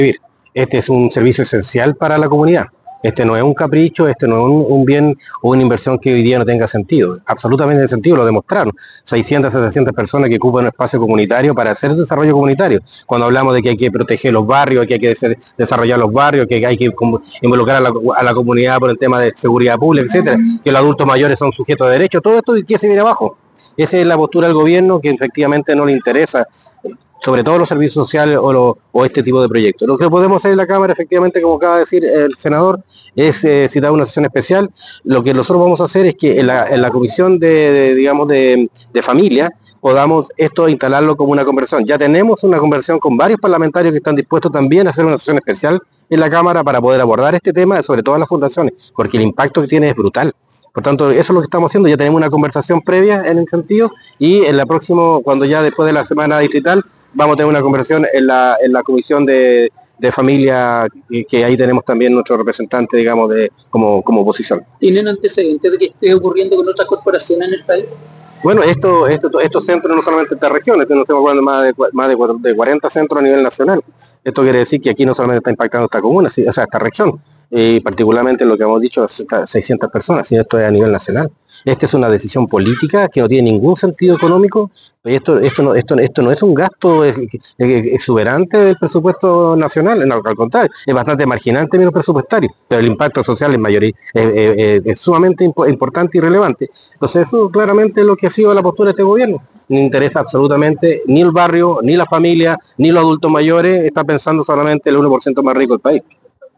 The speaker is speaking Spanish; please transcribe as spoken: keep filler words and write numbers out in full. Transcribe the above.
Este es un servicio esencial para la comunidad. Este no es un capricho, este no es un, un bien o una inversión que hoy día no tenga sentido. Absolutamente sentido, lo demostraron. seiscientas, setecientas personas que ocupan un espacio comunitario para hacer desarrollo comunitario. Cuando hablamos de que hay que proteger los barrios, que hay que desarrollar los barrios, que hay que involucrar a la, a la comunidad por el tema de seguridad pública, etcétera, que los adultos mayores son sujetos de derecho, todo esto, ¿qué se viene abajo? Esa es la postura del gobierno, que efectivamente no le interesa, sobre todo los servicios sociales o, lo, o este tipo de proyectos. Lo que podemos hacer en la Cámara, efectivamente, como acaba de decir el senador, es eh, citar una sesión especial. Lo que nosotros vamos a hacer es que en la, en la comisión de, de digamos, de, de familia, podamos esto instalarlo como una conversación. Ya tenemos una conversación con varios parlamentarios que están dispuestos también a hacer una sesión especial en la Cámara para poder abordar este tema, sobre todo en las fundaciones, porque el impacto que tiene es brutal. Por tanto, eso es lo que estamos haciendo. Ya tenemos una conversación previa en el sentido, y en la próxima, cuando ya después de la semana distrital, vamos a tener una conversación en la, en la comisión de, de familia, que, que ahí tenemos también nuestro representante, digamos, de como, como oposición. ¿Tienen antecedentes de que esté ocurriendo con otras corporaciones en el país? Bueno, esto, esto, estos centros no solamente esta región, no estamos hablando de más de, más de cuarenta centros a nivel nacional. Esto quiere decir que aquí no solamente está impactando esta comuna, o sea, esta región, y particularmente lo que hemos dicho, seiscientas personas, sino esto es a nivel nacional. Esta es una decisión política que no tiene ningún sentido económico. Esto, esto, no, esto, esto no es un gasto exuberante del presupuesto nacional, no, al contrario, es bastante marginal en términos presupuestarios, pero el impacto social es, mayor, es, es, es sumamente importante y relevante. Entonces eso claramente es lo que ha sido la postura de este gobierno. No interesa absolutamente ni el barrio, ni la familia, ni los adultos mayores, está pensando solamente el uno por ciento más rico del país.